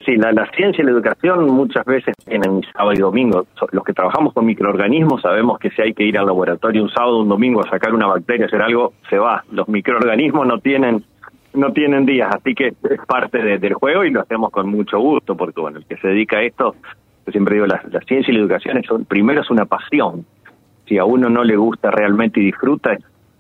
sí, la ciencia y la educación muchas veces tienen sábado y domingo. Los que trabajamos con microorganismos sabemos que si hay que ir al laboratorio un sábado o un domingo a sacar una bacteria, hacer algo, se va. Los microorganismos no tienen días, así que es parte del juego y lo hacemos con mucho gusto, porque bueno, el que se dedica a esto, yo siempre digo, la ciencia y la educación primero es una pasión. Si a uno no le gusta realmente y disfruta,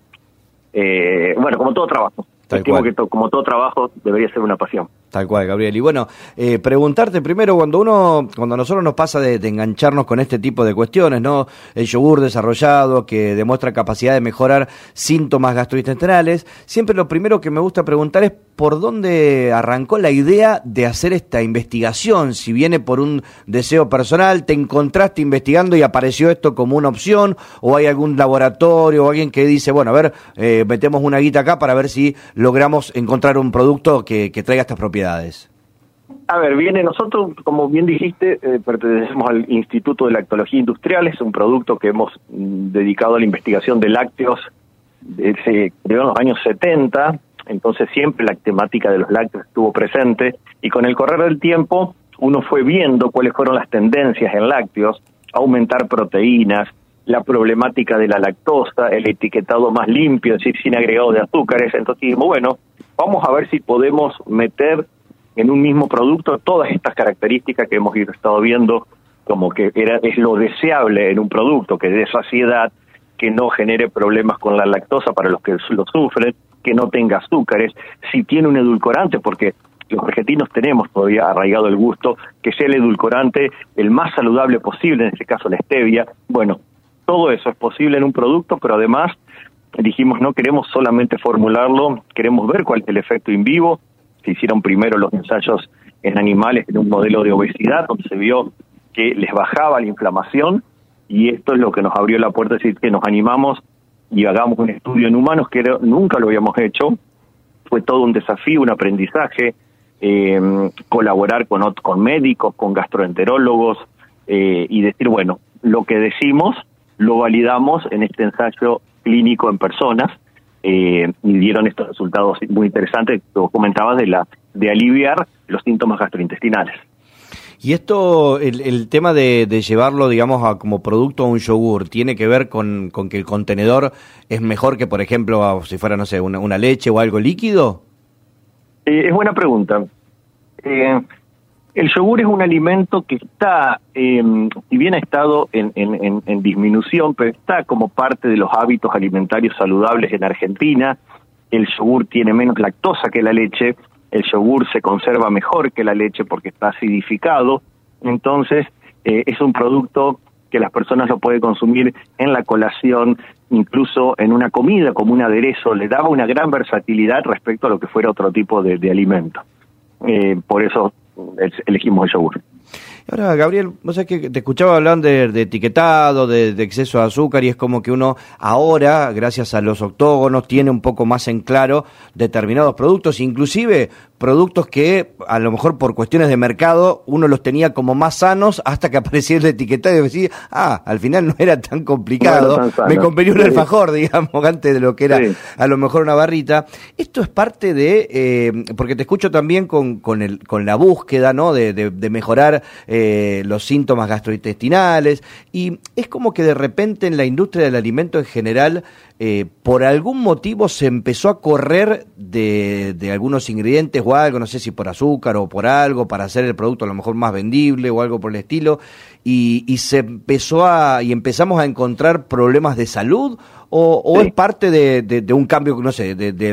bueno, como todo trabajo. Estimo que como todo trabajo debería ser una pasión. Tal cual, Gabriel. Y bueno, preguntarte primero, cuando a nosotros nos pasa de engancharnos con este tipo de cuestiones, ¿no? El yogur desarrollado que demuestra capacidad de mejorar síntomas gastrointestinales, siempre lo primero que me gusta preguntar es por dónde arrancó la idea de hacer esta investigación. Si viene por un deseo personal, te encontraste investigando y apareció esto como una opción, o hay algún laboratorio o alguien que dice, bueno, a ver, metemos una guita acá para ver si logramos encontrar un producto que traiga estas propiedades. A ver, nosotros, como bien dijiste, pertenecemos al Instituto de Lactología Industrial, es un producto que hemos dedicado a la investigación de lácteos, se creó en los años 70, entonces siempre la temática de los lácteos estuvo presente, y con el correr del tiempo uno fue viendo cuáles fueron las tendencias en lácteos, aumentar proteínas, la problemática de la lactosa, el etiquetado más limpio, es decir, sin agregado de azúcares. Entonces dijimos, bueno, vamos a ver si podemos meter en un mismo producto todas estas características que hemos estado viendo, como que es lo deseable en un producto, que dé saciedad, que no genere problemas con la lactosa para los que lo sufren, que no tenga azúcares, si tiene un edulcorante, porque los argentinos tenemos todavía arraigado el gusto, que sea el edulcorante el más saludable posible, en este caso la stevia. Bueno, todo eso es posible en un producto, pero además dijimos, no queremos solamente formularlo, queremos ver cuál es el efecto in vivo. Se hicieron primero los ensayos en animales en un modelo de obesidad, donde se vio que les bajaba la inflamación, y esto es lo que nos abrió la puerta, es decir, que nos animamos y hagamos un estudio en humanos, que nunca lo habíamos hecho. Fue todo un desafío, un aprendizaje, colaborar con médicos, con gastroenterólogos, y decir, bueno, lo que decimos lo validamos en este ensayo clínico en personas, y dieron estos resultados muy interesantes que vos comentabas de aliviar los síntomas gastrointestinales. Y esto, el tema de llevarlo, digamos, como producto a un yogur, ¿tiene que ver con que el contenedor es mejor que, por ejemplo, si fuera, no sé, una leche o algo líquido? Es buena pregunta. El yogur es un alimento que está, si bien ha estado en disminución, pero está como parte de los hábitos alimentarios saludables en Argentina. El yogur tiene menos lactosa que la leche, el yogur se conserva mejor que la leche porque está acidificado, entonces es un producto que las personas lo pueden consumir en la colación, incluso en una comida como un aderezo, le daba una gran versatilidad respecto a lo que fuera otro tipo de alimento. Por eso elegimos el yogur. Ahora, Gabriel, vos sabés que te escuchaba hablando de etiquetado, de exceso de azúcar, y es como que uno ahora, gracias a los octógonos, tiene un poco más en claro determinados productos, inclusive productos que a lo mejor por cuestiones de mercado uno los tenía como más sanos hasta que aparecía el etiquetado y decía, al final no era tan complicado, no era tan sano. Me convenía un alfajor, digamos, antes de lo que era a lo mejor una barrita. Esto es parte de, porque te escucho también con la búsqueda, ¿no?, de mejorar los síntomas gastrointestinales, y es como que de repente en la industria del alimento en general, por algún motivo se empezó a correr de algunos ingredientes o algo, no sé si por azúcar o por algo, para hacer el producto a lo mejor más vendible o algo por el estilo, y se empezamos a encontrar problemas de salud, o es parte de un cambio, no sé,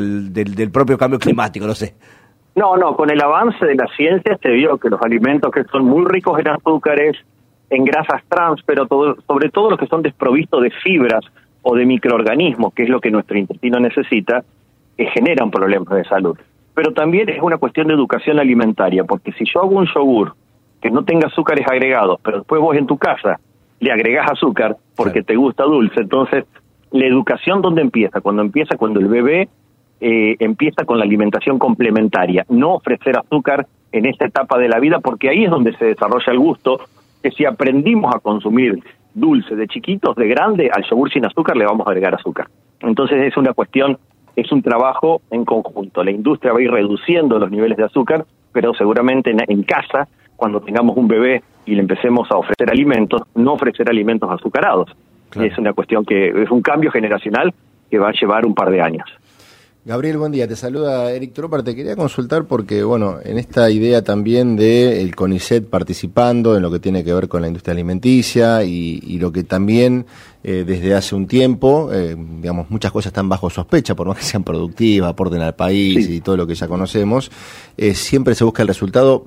del propio cambio climático, no sé. No, con el avance de la ciencia se vio que los alimentos que son muy ricos en azúcares, en grasas trans, pero sobre todo los que son desprovistos de fibras o de microorganismos, que es lo que nuestro intestino necesita, generan problemas de salud. Pero también es una cuestión de educación alimentaria, porque si yo hago un yogur que no tenga azúcares agregados, pero después vos en tu casa le agregás azúcar porque te gusta dulce, entonces la educación ¿dónde empieza? Cuando el bebé empieza con la alimentación complementaria, no ofrecer azúcar en esta etapa de la vida, porque ahí es donde se desarrolla el gusto, que si aprendimos a consumir dulce de chiquitos, de grande, al yogur sin azúcar le vamos a agregar azúcar. Entonces es un trabajo en conjunto. La industria va a ir reduciendo los niveles de azúcar, pero seguramente en casa, cuando tengamos un bebé y le empecemos a ofrecer alimentos, no ofrecer alimentos azucarados. Claro. Es una cuestión que es un cambio generacional que va a llevar un par de años. Gabriel, buen día. Te saluda Eric Tropar. Te quería consultar porque, bueno, en esta idea también de el CONICET participando en lo que tiene que ver con la industria alimenticia y lo que también desde hace un tiempo, digamos, muchas cosas están bajo sospecha, por más que sean productivas, aporten al país y todo lo que ya conocemos, siempre se busca el resultado,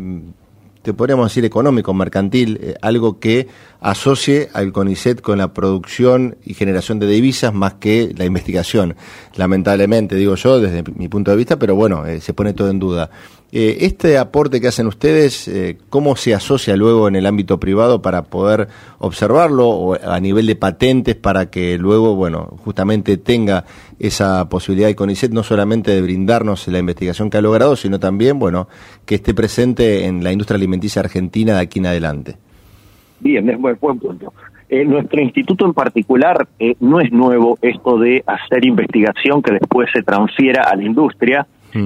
te podríamos decir económico, mercantil, algo que asocie al CONICET con la producción y generación de divisas más que la investigación. Lamentablemente, digo yo, desde mi punto de vista, pero bueno, se pone todo en duda. Este aporte que hacen ustedes, ¿cómo se asocia luego en el ámbito privado para poder observarlo o a nivel de patentes para que luego, bueno, justamente tenga esa posibilidad de CONICET no solamente de brindarnos la investigación que ha logrado, sino también, bueno, que esté presente en la industria alimenticia argentina de aquí en adelante? Bien, es buen punto. Nuestro instituto en particular no es nuevo esto de hacer investigación que después se transfiera a la industria.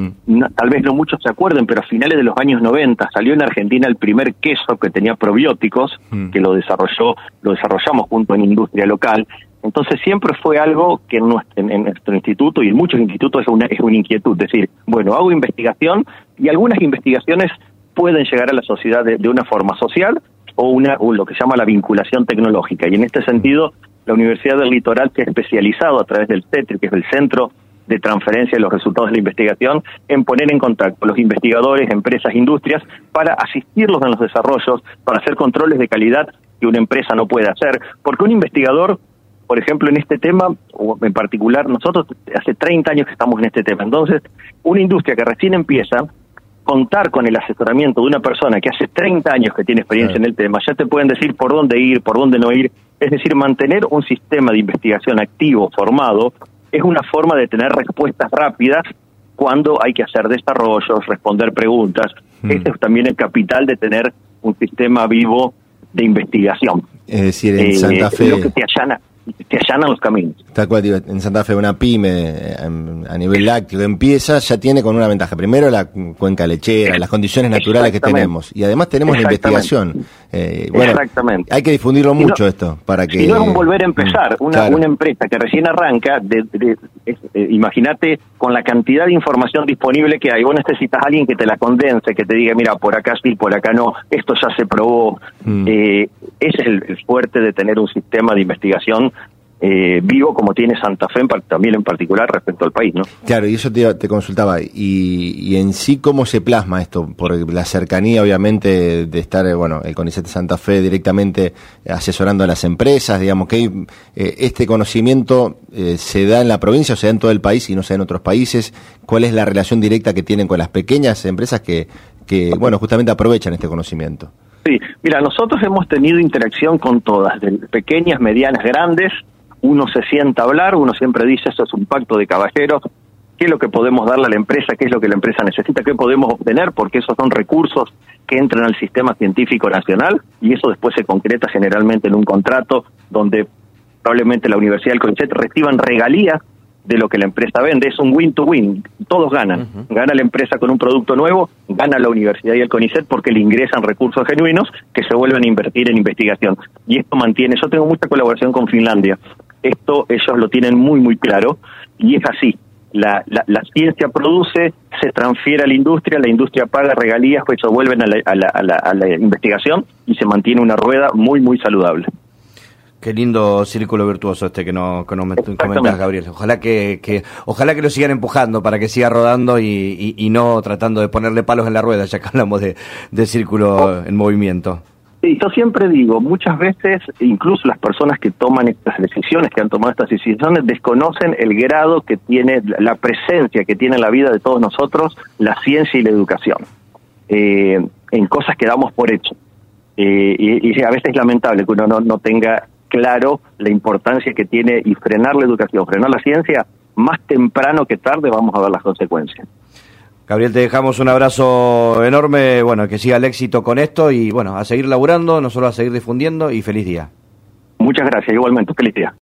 Tal vez no muchos se acuerden, pero a finales de los años 90 salió en Argentina el primer queso que tenía probióticos, que lo desarrollamos junto en industria local. Entonces siempre fue algo que en nuestro instituto y en muchos institutos es una inquietud, decir, bueno, hago investigación y algunas investigaciones pueden llegar a la sociedad de una forma social o lo que se llama la vinculación tecnológica. Y en este sentido, la Universidad del Litoral se ha especializado a través del CETRI, que es el Centro de Transferencia de los Resultados de la Investigación, en poner en contacto a los investigadores, empresas, industrias, para asistirlos en los desarrollos, para hacer controles de calidad que una empresa no puede hacer. Porque un investigador, por ejemplo, en este tema, o en particular, nosotros hace 30 años que estamos en este tema. Entonces, una industria que recién empieza, contar con el asesoramiento de una persona que hace 30 años que tiene experiencia en el tema, ya te pueden decir por dónde ir, por dónde no ir. Es decir, mantener un sistema de investigación activo, formado, es una forma de tener respuestas rápidas cuando hay que hacer desarrollos, responder preguntas. Ese es también el capital de tener un sistema vivo de investigación. Es decir, en Santa Fe... Lo que te allanan los caminos. Tal cual, digo, en Santa Fe una pyme a nivel lácteo empieza, ya tiene con una ventaja. Primero la cuenca lechera, las condiciones naturales que tenemos. Y además tenemos la investigación. Bueno, exactamente. Hay que difundirlo mucho esto para que... Y no es un volver a empezar. Una empresa que recién arranca, imagínate con la cantidad de información disponible que hay. Vos necesitas a alguien que te la condense, que te diga, mira, por acá sí, por acá no, esto ya se probó. Ese es el fuerte de tener un sistema de investigación vivo como tiene Santa Fe también en particular respecto al país, ¿no? Claro, y eso te consultaba, y en sí cómo se plasma esto, por la cercanía obviamente de estar, bueno, el CONICET de Santa Fe directamente asesorando a las empresas, digamos que este conocimiento se da en la provincia o se da en todo el país y no se da en otros países. ¿Cuál es la relación directa que tienen con las pequeñas empresas que bueno, justamente aprovechan este conocimiento? Sí, mira, nosotros hemos tenido interacción con todas, de pequeñas, medianas, grandes. Uno se sienta a hablar, uno siempre dice, eso es un pacto de caballeros, qué es lo que podemos darle a la empresa, qué es lo que la empresa necesita, qué podemos obtener, porque esos son recursos que entran al sistema científico nacional y eso después se concreta generalmente en un contrato donde probablemente la Universidad del CONICET reciban regalías de lo que la empresa vende. Es un win-to-win, todos ganan. Gana la empresa con un producto nuevo, gana la universidad y el CONICET porque le ingresan recursos genuinos que se vuelven a invertir en investigación. Y esto mantiene, yo tengo mucha colaboración con Finlandia, esto ellos lo tienen muy muy claro y es así. La ciencia produce, se transfiere a la industria paga regalías, pues eso vuelven a la investigación y se mantiene una rueda muy muy saludable. Qué lindo círculo virtuoso que nos comentas, Gabriel. Ojalá que lo sigan empujando para que siga rodando y no tratando de ponerle palos en la rueda, ya que hablamos de círculo en movimiento. Sí, yo siempre digo, muchas veces, incluso las personas que toman estas decisiones, que han tomado estas decisiones, desconocen el grado que tiene, la presencia que tiene en la vida de todos nosotros, la ciencia y la educación, en cosas que damos por hecho. Y a veces es lamentable que uno no tenga claro la importancia que tiene y frenar la educación, frenar la ciencia, más temprano que tarde vamos a ver las consecuencias. Gabriel, te dejamos un abrazo enorme, bueno, que siga el éxito con esto y bueno, a seguir laburando, nosotros a seguir difundiendo y feliz día. Muchas gracias, igualmente, feliz día.